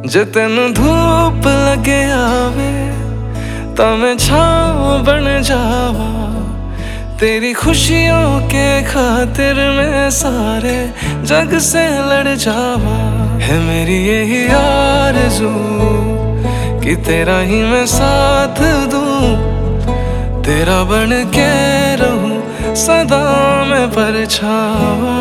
जे तेनू धूप लगे आवे तां मैं छाँव बन जावा। तेरी खुशियों के खातिर मैं सारे जग से लड़ जावा। है मेरी यही आरज़ू कि तेरा ही मैं साथ दूं, तेरा बन के रहूं सदा मैं परछावा।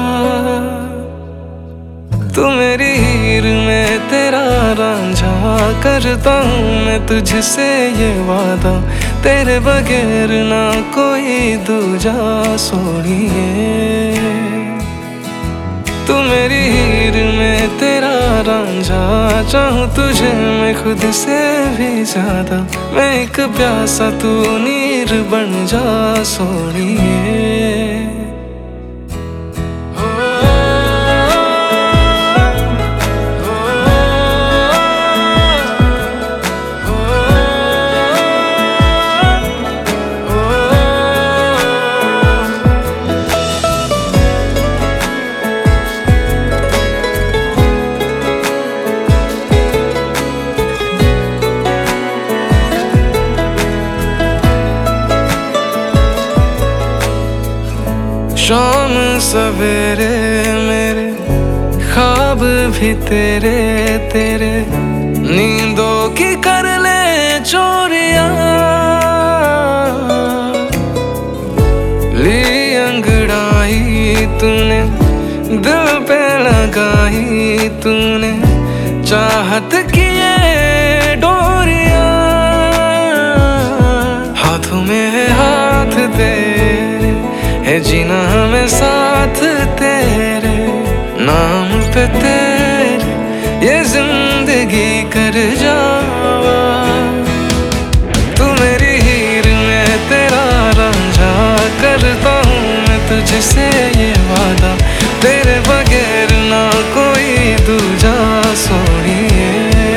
तू मेरी हीर में तेरा रांझा, करता हूँ मैं तुझसे ये वादा, तेरे बगैर ना कोई दूजा सोनिए। तू मेरी हीर में तेरा रांझा, चाहूँ तुझे मैं खुद से भी ज्यादा। मैं एक प्यासा तू नीर बन जा सोनिए। शाम सवेरे मेरे ख्वाब भी तेरे तेरे, नींदों की कर ले चोरियां। ली अंगड़ाई तूने दिल पे लगाई तूने, चाहत की ये डोरियां। हाथों में है हाथ तेरे, है जीना हमें साथ तेरे, नाम पे तेरे ये जिंदगी कर जावा। तू मेरी हीर में तेरा रांझा, करता हूँ मैं तुझसे ये वादा, तेरे बगैर ना कोई दूजा सोनिए।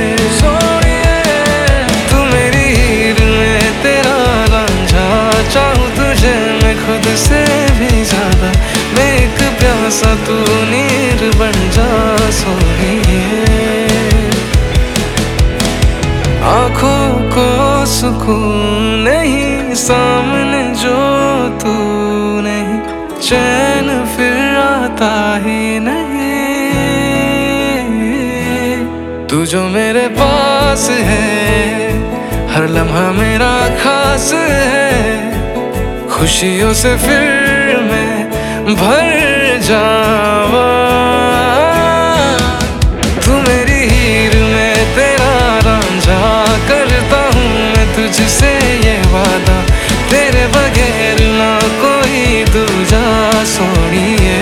तू मेरी हीर में तेरा रांझा, चाहूँ तुझे मैं खुद से भी ज्यादा। मैं एक प्यासा तू नीर बन जा सोनिए। आँखों को सुकून नहीं सामने जो तू नहीं, चैन फिर आता ही नहीं। तू जो मेरे पास है, हर लम्हा मेरा खास है, खुशियों से फिर मैं भर जावा। तू मेरी हीर में तेरा रांझा, करता हूँ मैं तुझसे ये वादा, तेरे बगैर ना कोई दूजा सोनिए।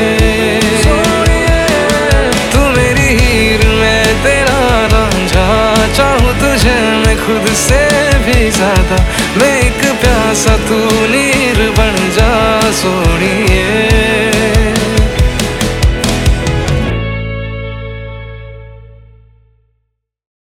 तू मेरी हीर में तेरा रांझा, चाहूँ तुझे मैं खुद से भी ज्यादा। मैं एक प्यासा तू नीर बन जा